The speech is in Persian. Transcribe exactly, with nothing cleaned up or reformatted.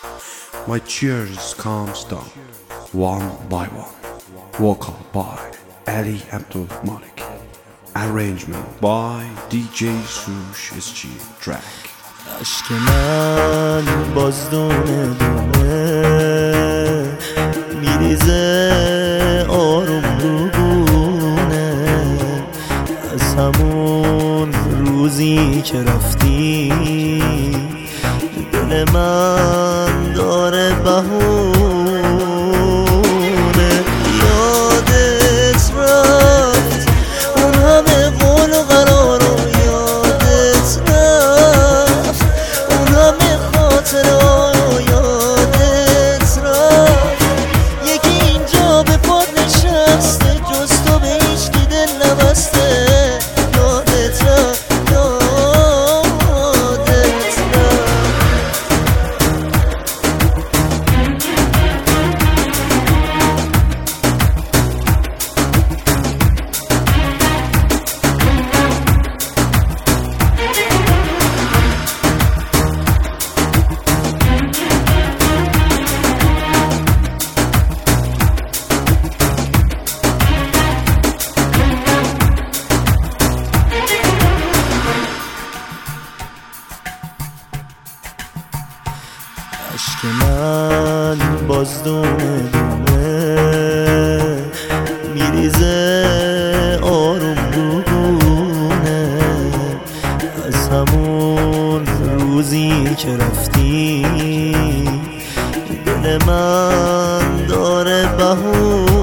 My cheers calms down one by one. Vocal by Ali Abdul Malik. Arrangement by دی جی سروش اس جی track. عشق من بازدونه دونه میریزه آروم رو گونه از همون روزی که رفتی دل من داره بهونه یادت رفت اون همه قول و قرار و یادت رفت اون همه خاطره و یادت رفت یکی اینجا به پاد نشسته جز تو به هیچ کی دل نبسته یادت رفت عشق من بازدونه دونه میریزه آروم رو گونه از همون روزی که رفتی دل من داره بهونه